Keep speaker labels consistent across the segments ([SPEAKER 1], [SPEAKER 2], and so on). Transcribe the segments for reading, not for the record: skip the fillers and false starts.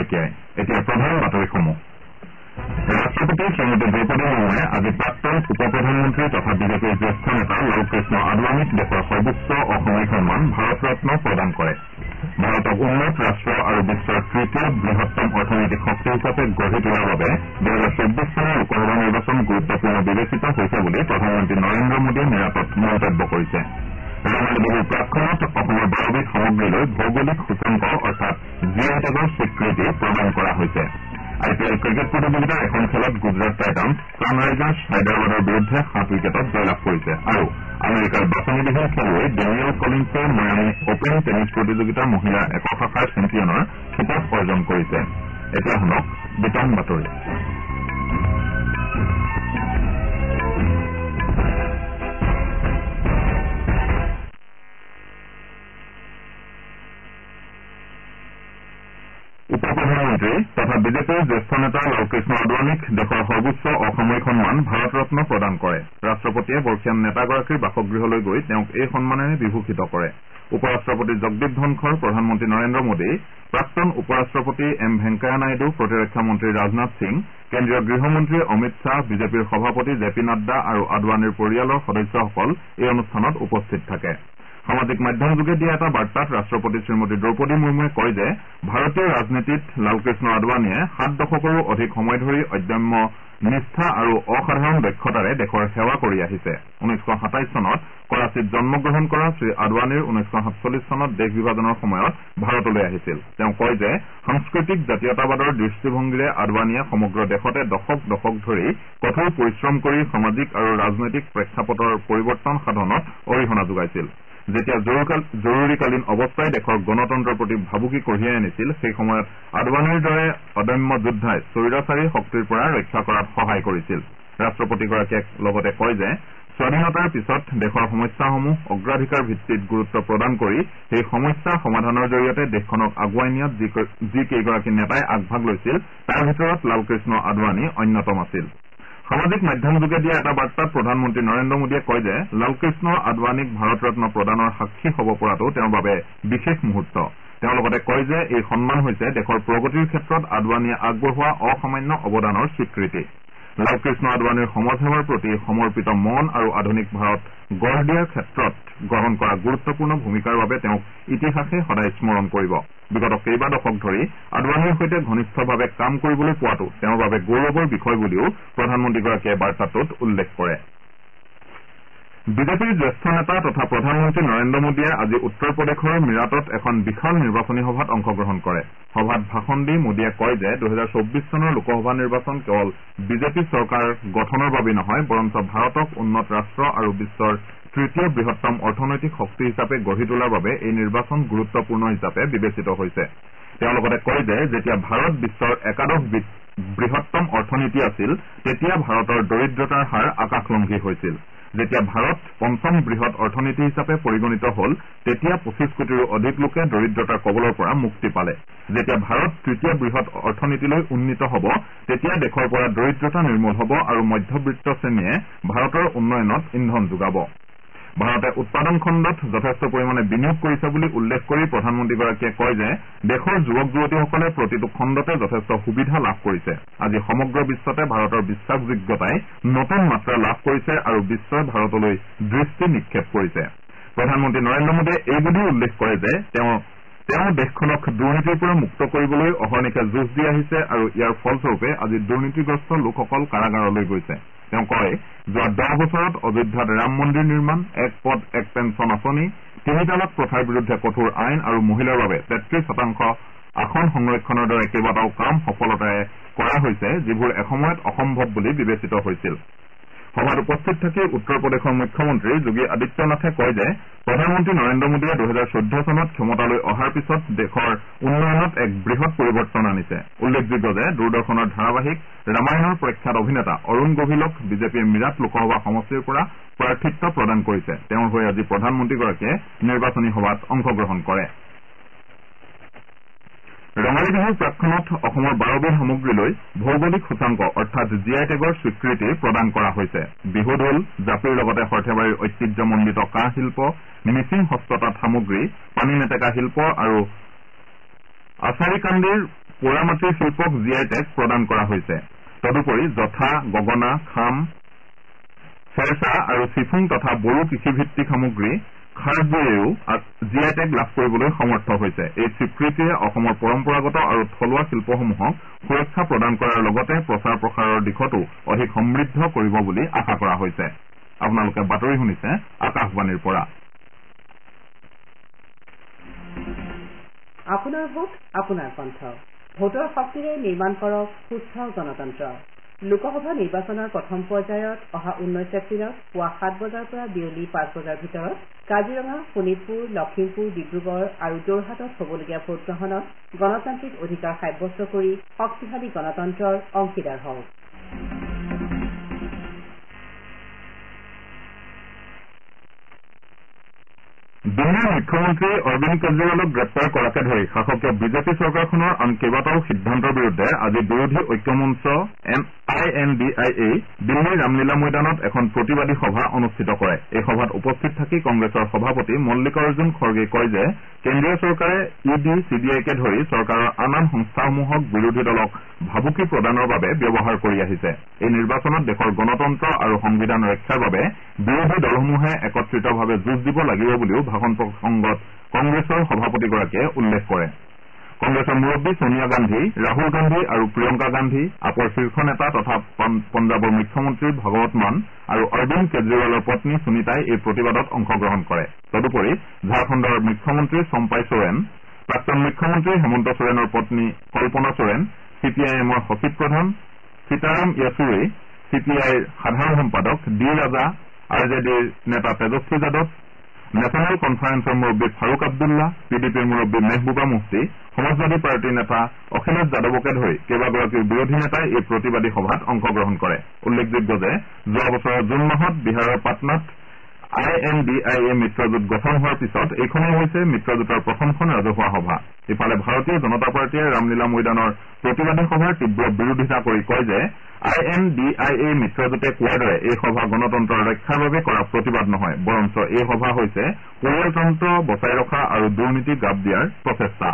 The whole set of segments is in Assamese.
[SPEAKER 1] শইকীয়াই এতিয়া প্ৰধান বাতৰিসমূহ ৰাষ্ট্ৰপতি শ্ৰীমতী দ্ৰৌপদী মুৰ্মুৱে আজি প্ৰাক্তন উপ প্ৰধানমন্ত্ৰী তথা বিজেপিৰ জ্যেষ্ঠ নেতা লালকৃষ্ণ আদৱানীক দেশৰ সৰ্বোচ্চ অসামৰিক সন্মান ভাৰত ৰত্ন প্ৰদান কৰে ভাৰতক উন্নত ৰাষ্ট্ৰ আৰু বিশ্বৰ তৃতীয় বৃহত্তম অৰ্থনৈতিক শক্তি হিচাপে গঢ়ি তোলাৰ বাবে 2024 চনৰ লোকসভা নিৰ্বাচন গুৰুত্বপূৰ্ণ বিবেচিত হৈছে বুলি প্ৰধানমন্ত্ৰী নৰেন্দ্ৰ মোদীয়ে মিৰাটত মন্তব্য কৰিছে ৰঙালী বিহুৰ প্ৰাক্ষণত অসমৰ 12বিধ সামগ্ৰীলৈ ভৌগোলিক সূচাংক অৰ্থাৎ জিআই টেগৰ স্বীকৃতি প্ৰদান কৰা হৈছে IPL ক্ৰিকেট প্ৰতিযোগিতাৰ এখন খেলত গুজৰাট টাইটান্ছ ছানৰাইজাৰ্ছ হায়দৰাবাদৰ বিৰুদ্ধে 7 উইকেটত জয়লাভ কৰিছে আৰু আমেৰিকাৰ বাছনিবিহীন খেলুৱৈ ডেনিয়েল কলিন্সে মায়ামি অপেন টেনিছ প্ৰতিযোগিতাৰ মহিলাৰ একক শাখাৰ চেম্পিয়নৰ খিতাপ অৰ্জন কৰিছে এতিয়া শুনক বিতং বাতৰি উপ প্ৰধানমন্ত্ৰী তথা বিজেপিৰ জ্যেষ্ঠ নেতা লালকৃষ্ণ আদৱানীক দেশৰ সৰ্বোচ্চ অসামৰিক সন্মান ভাৰত ৰত্ন প্ৰদান কৰে ৰাষ্ট্ৰপতিয়ে বৰ্ষীয়ান নেতাগৰাকীৰ বাসগৃহলৈ গৈ তেওঁক এই সন্মানেৰে বিভূষিত কৰে উপ ৰাষ্ট্ৰপতি জগদীপ ধনখৰ প্ৰধানমন্ত্ৰী নৰেন্দ্ৰ মোদী প্ৰাক্তন উপ ৰাষ্ট্ৰপতি এম ভেংকায়া নাইডু প্ৰতিৰক্ষা মন্ত্ৰী ৰাজনাথ সিং কেন্দ্ৰীয় গৃহমন্ত্ৰী অমিত শ্বাহ বিজেপিৰ সভাপতি জে পি নাড্ডা আৰু আদৱানীৰ পৰিয়ালৰ সদস্যসকল এই অনুষ্ঠানত উপস্থিত থাকে সামাজিক মাধ্যমযোগে দিয়া এটা বাৰ্তাত ৰাষ্ট্ৰপতি শ্ৰীমতী দ্ৰৌপদী মুৰ্মুৱে কয় যে ভাৰতীয় ৰাজনীতিত লালকৃষ্ণ আদৱানীয়ে 7 দশকৰো অধিক সময় ধৰি অদম্য নিষ্ঠা আৰু অসাধাৰণ দক্ষতাৰে দেশৰ সেৱা কৰি আহিছে 1927 চনত কৰাচীত জন্মগ্ৰহণ কৰা শ্ৰী আদৱানীৰ 1947 চনত দেশ বিভাজনৰ সময়ত ভাৰতলৈ আহিছিল তেওঁ কয় যে সাংস্কৃতিক জাতীয়তাবাদৰ দৃষ্টিভংগীৰে আদৱানীয়ে সমগ্ৰ দেশতে দশক ধৰি কঠোৰ পৰিশ্ৰম কৰি সামাজিক আৰু ৰাজনৈতিক প্ৰেক্ষাপটৰ পৰিৱৰ্তন সাধনত অৰিহণা যোগাইছিল যেতিয়া জৰুৰীকালীন অৱস্থাই দেশৰ গণতন্ত্ৰৰ প্ৰতি ভাবুকি কঢ়িয়াই আনিছিল সেই সময়ত আদৱানীৰ দৰে অদম্য যোদ্ধাই স্বৈৰাচাৰী শক্তিৰ পৰা ৰক্ষা কৰাত সহায় কৰিছিল ৰাষ্ট্ৰপতিগৰাকীয়ে লগতে কয় যে স্বাধীনতাৰ পিছত দেশৰ সমস্যাসমূহ অগ্ৰাধিকাৰ ভিত্তিত গুৰুত্ব প্ৰদান কৰি সেই সমস্যা সমাধানৰ জৰিয়তে দেশখনক আগুৱাই নিয়াত যি কেইগৰাকী নেতাই আগভাগ লৈছিল তাৰ ভিতৰত লালকৃষ্ণ আদৱানী অন্যতম আছিল সামাজিক মাধ্যমযোগে দিয়া এটা বাৰ্তাত প্ৰধানমন্ত্ৰী নৰেন্দ্ৰ মোদীয়ে কয় যে লালকৃষ্ণ আদৱানীক ভাৰত ৰত্ন প্ৰদানৰ সাক্ষী হ'ব পৰাটো তেওঁৰ বাবে বিশেষ মুহূৰ্ত তেওঁ লগতে কয় যে এই সন্মান হৈছে দেশৰ প্ৰগতিৰ ক্ষেত্ৰত আদৱানীয়ে আগবঢ়োৱা অসামান্য অৱদানৰ স্বীকৃতি লালকৃষ্ণ আদৱানীৰ সমাজসেৱাৰ প্ৰতি সমৰ্পিত মন আৰু আধুনিক ভাৰত গঢ় দিয়াৰ ক্ষেত্ৰত গ্ৰহণ কৰা গুৰুত্বপূৰ্ণ ভূমিকাৰ বাবে তেওঁক ইতিহাসে সদায় স্মৰণ কৰিব বিগত কেইবা দশক ধৰি আদৱানীৰ সৈতে ঘনিষ্ঠভাৱে কাম কৰিবলৈ পোৱাটো তেওঁৰ বাবে গৌৰৱৰ বিষয় বুলিও প্ৰধানমন্ত্ৰীগৰাকীয়ে বাৰ্তাটোত উল্লেখ কৰে বিজেপিৰ জ্যেষ্ঠ নেতা তথা প্ৰধানমন্ত্ৰী নৰেন্দ্ৰ মোদীয়ে আজি উত্তৰ প্ৰদেশৰ মিৰাটত এখন বিশাল নিৰ্বাচনী সভাত অংশগ্ৰহণ কৰে সভাত ভাষণ দি মোদীয়ে কয় যে 2024 চনৰ লোকসভা নিৰ্বাচন কেৱল বিজেপি চৰকাৰ গঠনৰ বাবে নহয় বৰঞ্চ ভাৰতক উন্নত ৰাষ্ট্ৰ আৰু বিশ্বৰ তৃতীয় বৃহত্তম অৰ্থনৈতিক শক্তি হিচাপে গঢ়ি তোলাৰ বাবে এই নিৰ্বাচন গুৰুত্বপূৰ্ণ হিচাপে বিবেচিত হৈছে তেওঁ লগতে কয় যে যেতিয়া ভাৰত বিশ্বৰ একাদশ বৃহত্তম অৰ্থনীতি আছিল তেতিয়া ভাৰতৰ দৰিদ্ৰতাৰ হাৰ আকাশলংঘী হৈছিল যেতিয়া ভাৰত পঞ্চম বৃহৎ অৰ্থনীতি হিচাপে পৰিগণিত হল তেতিয়া 25 কোটিৰো অধিক লোকে দৰিদ্ৰতাৰ কবলৰ পৰা মুক্তি পালে যেতিয়া ভাৰত তৃতীয় বৃহৎ অৰ্থনীতিলৈ উন্নীত হ'ব তেতিয়া দেশৰ পৰা দৰিদ্ৰতা নিৰ্মূল হ'ব আৰু মধ্যবিত্ত শ্ৰেণীয়ে ভাৰতৰ উন্নয়নত ইন্ধন যোগাব ভাৰতে উৎপাদন খণ্ডত যথেষ্ট পৰিমাণে বিনিয়োগ কৰিছে বুলি উল্লেখ কৰি প্ৰধানমন্ত্ৰীগৰাকীয়ে কয় যে দেশৰ যুৱক যুৱতীসকলে প্ৰতিটো খণ্ডতে যথেষ্ট সুবিধা লাভ কৰিছে আজি সমগ্ৰ বিশ্বতে ভাৰতৰ বিশ্বাসযোগ্যতাই নতুন মাত্ৰা লাভ কৰিছে আৰু বিশ্বই ভাৰতলৈ দৃষ্টি নিক্ষেপ কৰিছে প্ৰধানমন্ত্ৰী নৰেন্দ্ৰ মোদীয়ে এই বুলিও উল্লেখ কৰে যে তেওঁ দেশখনক দুৰ্নীতিৰ পৰা মুক্ত কৰিবলৈ অহৰ্নিশে যুঁজ দি আহিছে আৰু ইয়াৰ ফলস্বৰূপে আজি দুৰ্নীতিগ্ৰস্ত লোকসকল কাৰাগাৰলৈ গৈছে তেওঁ কয় যোৱা 10 বছৰত অযোধ্যাত ৰাম মন্দিৰ নিৰ্মাণ এক পদ এক পেঞ্চন আঁচনি 3 তালাক প্ৰথাৰ বিৰুদ্ধে কঠোৰ আইন আৰু মহিলাৰ বাবে 33% আসন সংৰক্ষণৰ দৰে কেইবাটাও কাম সফলতাৰে কৰা হৈছে যিবোৰ এসময়ত অসম্ভৱ বুলি বিবেচিত হৈছিল সভাত উপস্থিত থাকি উত্তৰ প্ৰদেশৰ মুখ্যমন্ত্ৰী যোগী আদিত্য নাথে কয় যে প্ৰধানমন্ত্ৰী নৰেন্দ্ৰ মোদীয়ে 2014 চনত ক্ষমতালৈ অহাৰ পিছত দেশৰ উন্নয়নত এক বৃহৎ পৰিৱৰ্তন আনিছে উল্লেখযোগ্য যে দূৰদৰ্শনৰ ধাৰাবাহিক ৰামায়ণৰ প্ৰখ্যাত অভিনেতা অৰুণ গভিলক বিজেপিৰ মিৰাট লোকসভা সমষ্টিৰ পৰা প্ৰাৰ্থিত্ব প্ৰদান কৰিছে তেওঁৰ হৈ আজি প্ৰধানমন্ত্ৰীগৰাকীয়ে নিৰ্বাচনী সভাত অংশগ্ৰহণ কৰে ৰঙালী বিহুৰ প্ৰাক্ষণত অসমৰ 12বিধ সামগ্ৰীলৈ ভৌগোলিক সূচাংক অৰ্থাৎ জিআই টেগৰ স্বীকৃতি প্ৰদান কৰা হৈছে বিহু ঢোল জাপিৰ লগতে সৰ্থেবাৰীৰ ঐতিহ্যমণ্ডিত কাঁহ শিল্প মিচিং হস্ততাঁত সামগ্ৰী পানী মেটেকা শিল্প আৰু আচাৰীকান্দিৰ পোৰামাটিৰ শিল্পক GI টেগ প্ৰদান কৰা হৈছে। তদুপৰি যথা, গগনা, খাম, চেৰচা আৰু চিফুং তথা বড়ো কৃষিভিত্তিক সামগ্ৰী খাৰগুৱেও GI টেগ লাভ কৰিবলৈ সমৰ্থ হৈছে। এই স্বীকৃতিয়ে অসমৰ পৰম্পৰাগত আৰু থলুৱা শিল্পসমূহক সুৰক্ষা প্ৰদান কৰাৰ লগতে প্ৰচাৰ প্ৰসাৰৰ দিশতো অধিক সমৃদ্ধ কৰিব বুলি আশা কৰা হৈছে। আপোনালোকে বাতৰি শুনিছে আকাশবাণীৰ পৰা।
[SPEAKER 2] আপোনাৰ ভোট আপোনাৰ কণ্ঠ। ভোটৰ শক্তিৰে নিৰ্মাণ কৰক সুস্থ গণতন্ত্ৰ। লোকসভা নিৰ্বাচনৰ প্ৰথম পৰ্যায়ত অহা 19 এপ্ৰিলত পুৱা 7 বজাৰ পৰা বিয়লি 5 বজাৰ ভিতৰত কাজিৰঙা, শোণিতপুৰ, লখিমপুৰ, ডিব্ৰুগড় আৰু যোৰহাটত হ'বলগীয়া ভোটগ্ৰহণত গণতান্ত্ৰিক অধিকাৰ সাব্যস্ত কৰি শক্তিশালী গণতন্ত্ৰৰ অংশীদাৰ হওক।
[SPEAKER 1] দিল্লীৰ মুখ্যমন্ত্ৰী অৰবিন্দ কেজৰিৱালক গ্ৰেপ্তাৰ কৰাকে ধৰি শাসকীয় বিজেপি চৰকাৰখনৰ আন কেইবাটাও সিদ্ধান্তৰ বিৰুদ্ধে আজি বিৰোধী ঐক্যমঞ্চ INDIA দিল্লীৰ ৰামলীলা ময়দানত এখন প্ৰতিবাদী সভা অনুষ্ঠিত কৰে। এই সভাত উপস্থিত থাকি কংগ্ৰেছৰ সভাপতি মল্লিকাৰ্জুন খৰ্গেই কয় যে কেন্দ্ৰীয় চৰকাৰে ED, CBIকে ধৰি চৰকাৰৰ আন সংস্থাসমূহক বিৰোধী দলক ভাবুকি প্ৰদানৰ বাবে ব্যৱহাৰ কৰি আহিছে। এই নিৰ্বাচনত দেশৰ গণতন্ত্ৰ আৰু সংবিধান ৰক্ষাৰ বাবে বিৰোধী দলসমূহে একত্ৰিতভাৱে যুঁজ দিব লাগিব বুলিও ভাষণ প্ৰসংগত কংগ্ৰেছৰ সভাপতিগৰাকীয়ে উল্লেখ কৰে। কংগ্ৰেছৰ মুৰব্বী ছোনিয়া গান্ধী, ৰাহুল গান্ধী আৰু প্ৰিয়ংকা গান্ধী, আপৰ শীৰ্ষ নেতা তথা পঞ্জাৱৰ মুখ্যমন্ত্ৰী ভগৱত মান আৰু অৰবিন্দ কেজৰিৱালৰ পত্নী সুনীতাই এই প্ৰতিবাদত অংশগ্ৰহণ কৰে। তদুপৰি ঝাৰখণ্ডৰ মুখ্যমন্ত্ৰী চম্পাই সোৰেন, প্ৰাক্তন মুখ্যমন্ত্ৰী হেমন্ত সোৰেনৰ পত্নী কল্পনা সোৰেন, CPIMৰ সচিব প্ৰধান সীতাৰাম য়েচুৰী, CPIৰ সাধাৰণ সম্পাদক ডি ৰাজা, RJDৰ নেতা তেজস্বী যাদৱ, নেশ্যনেল কনফাৰেন্সৰ মুৰব্বী ফাৰুক আব্দুল্লা, PDPৰ মুৰব্বী মেহবুবা মুফতি, সমাজবাদী পাৰ্টীৰ নেতা অখিলেশ যাদৱকে ধৰি কেইবাগৰাকীও বিৰোধী নেতাই এই প্ৰতিবাদী সভাত অংশগ্ৰহণ কৰে। উল্লেখযোগ্য যে যোৱা বছৰৰ জুন মাহত বিহাৰৰ পাটনাত INDIA মিত্ৰজোঁট গঠন হোৱাৰ পিছত এইখনেই হৈছে মিত্ৰজোঁটৰ প্ৰথমখন ৰাজহুৱা সভা। ইফালে ভাৰতীয় জনতা পাৰ্টীয়ে ৰামলীলা ময়দানৰ প্ৰতিবাদী সভাৰ তীব্ৰ বিৰোধিতা কৰি কয় যে INDIA মিত্ৰজোঁটে কোৱাৰ দৰে এই সভা গণতন্ত্ৰৰ ৰক্ষাৰ বাবে কৰা প্ৰতিবাদ নহয়, বৰঞ্চ এই সভা হৈছে পৰিয়ালতন্ত্ৰ বচাই ৰখা আৰু দুৰ্নীতি গাপ দিয়াৰ প্ৰচেষ্টা।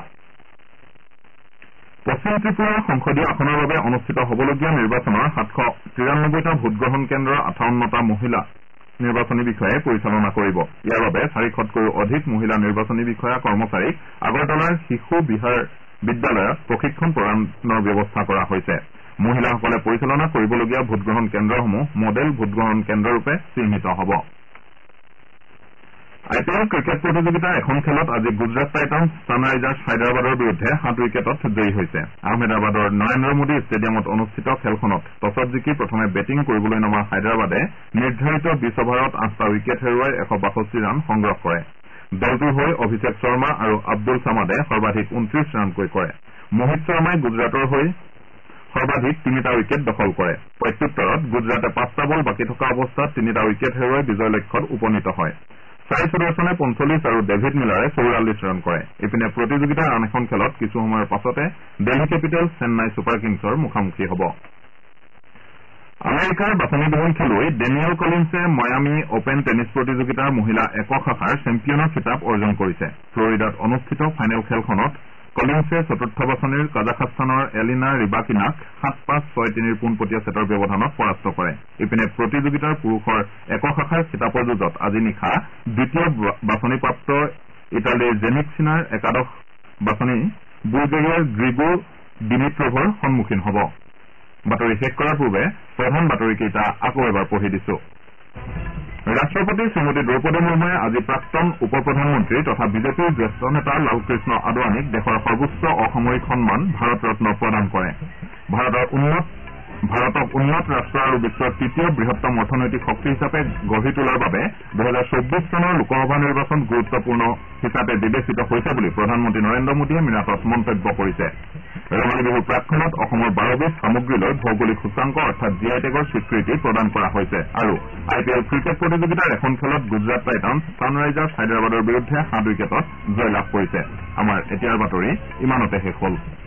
[SPEAKER 1] পশ্চিম ত্ৰিপুৰাৰ সংসদীয় আসনৰ বাবে অনুষ্ঠিত হ'বলগীয়া নিৰ্বাচনৰ 793টা ভোটগ্ৰহণ কেন্দ্ৰৰ 58টা মহিলা নিৰ্বাচনী বিষয়াই পৰিচালনা কৰিব। ইয়াৰ বাবে 400তকৈও অধিক মহিলা নিৰ্বাচনী বিষয়া কৰ্মচাৰীক আগৰতলাৰ শিশু বিহাৰ বিদ্যালয়ত প্ৰশিক্ষণ প্ৰদানৰ ব্যৱস্থা কৰা হৈছে। মহিলাসকলে পৰিচালনা কৰিবলগীয়া ভোটগ্ৰহণ কেন্দ্ৰসমূহ মডেল ভোটগ্ৰহণ কেন্দ্ৰৰূপে চিহ্নিত হ'ব। IPL ক্ৰিকেট প্ৰতিযোগিতাৰ এখন খেলত আজি গুজৰাট টাইটান্ছ ছানৰাইজাৰ্ছ হায়দৰাবাদৰ বিৰুদ্ধে 7 উইকেটত জয়ী হৈছে। আহমেদাবাদৰ নৰেন্দ্ৰ মোদী ষ্টেডিয়ামত অনুষ্ঠিত খেলখনত টছত জিকি প্ৰথমে বেটিং কৰিবলৈ নমা হায়দৰাবাদে নিৰ্ধাৰিত 20 অভাৰত 8টা উইকেট হেৰুৱাই 162 ৰান সংগ্ৰহ কৰে। দলটোৰ হৈ অভিষেক শৰ্মা আৰু আব্দুল ছামাদে সৰ্বাধিক 29 ৰানকৈ কৰে। মোহিত শৰ্মাই গুজৰাটৰ হৈ সৰ্বাধিক 3টা উইকেট দখল কৰে। প্ৰত্যুত্তৰত গুজৰাটে 5টা বল বাকী থকা অৱস্থাত 3টা উইকেট হেৰুৱাই বিজয় লক্ষ্যত উপনীত হয়। সাই সুদৰ্শনে 45 আৰু ডেভিড মিলাৰে 44 ৰান কৰে। ইপিনে প্ৰতিযোগিতাৰ আন এখন খেলত কিছু সময়ৰ পাছতে দিল্লী কেপিটেলছ চেন্নাই ছুপাৰ কিংছৰ মুখামুখি হ'ব। আমেৰিকাৰ বাছনিবিহীন খেলুৱৈ ডেনিয়েল কলিন্সে মায়ামি অপেন টেনিছ প্ৰতিযোগিতাৰ মহিলা একক শাখাৰ চেম্পিয়নৰ খিতাপ অৰ্জন কৰিছে। ফ্লৰিডাত অনুষ্ঠিত ফাইনেল খেলখনত কলিন্সে চতুৰ্থ বাছনিৰ কাজাখাস্তানৰ এলিনা ৰিবাকিনাক 7-5, 6-3 পোনপটীয়া ছেটৰ ব্যৱধানত পৰাস্ত কৰে। ইপিনে প্ৰতিযোগিতাৰ পুৰুষৰ একক শাখাৰ খিতাপৰ যুঁজত আজি নিশা দ্বিতীয় বাছনিপ্ৰাপ্ত ইটালীৰ জেনিক চিনাৰ একাদশ বাছনি বুলগেৰিয়াৰ গ্ৰিগৰ ডিমিট্ৰভৰ সন্মুখীন হ'ব। বাতৰি শেষ কৰাৰ পূৰ্বে প্ৰধান বাতৰিকেইটা আকৌ এবাৰ পঢ়ি দিছো। ৰাষ্ট্ৰপতি শ্ৰীমতী দ্ৰৌপদী মুৰ্মুৱে আজি প্ৰাক্তন উপ প্ৰধানমন্ত্ৰী তথা বিজেপিৰ জ্যেষ্ঠ নেতা লালকৃষ্ণ আদৱানীক দেশৰ সৰ্বোচ্চ অসামৰিক সন্মান ভাৰত ৰত্ন প্ৰদান কৰে। ভাৰতক উন্নত ৰাষ্ট্ৰ আৰু বিশ্বৰ তৃতীয় বৃহত্তম অৰ্থনৈতিক শক্তি হিচাপে গঢ়ি তোলাৰ বাবে 2024 চনৰ লোকসভা নিৰ্বাচন গুৰুত্বপূৰ্ণ হিচাপে বিবেচিত হৈছে বুলি প্ৰধানমন্ত্ৰী নৰেন্দ্ৰ মোদীয়ে মিৰাটত মন্তব্য কৰিছে। ৰঙালী বিহুৰ প্ৰাকক্ষণত অসমৰ 12বিধ সামগ্ৰীলৈ ভৌগোলিক সূচাংক অৰ্থাৎ GI টেগৰ স্বীকৃতি প্ৰদান কৰা হৈছে। আৰু IPL ক্ৰিকেট প্ৰতিযোগিতাৰ এখন খেলত গুজৰাট টাইটান্ছ ছানৰাইজাৰ্ছ হায়দৰাবাদৰ বিৰুদ্ধে 7 উইকেটত জয়লাভ কৰিছে। আমাৰ এতিয়াৰ বাতৰি ইমানতে শেষ হ'ল।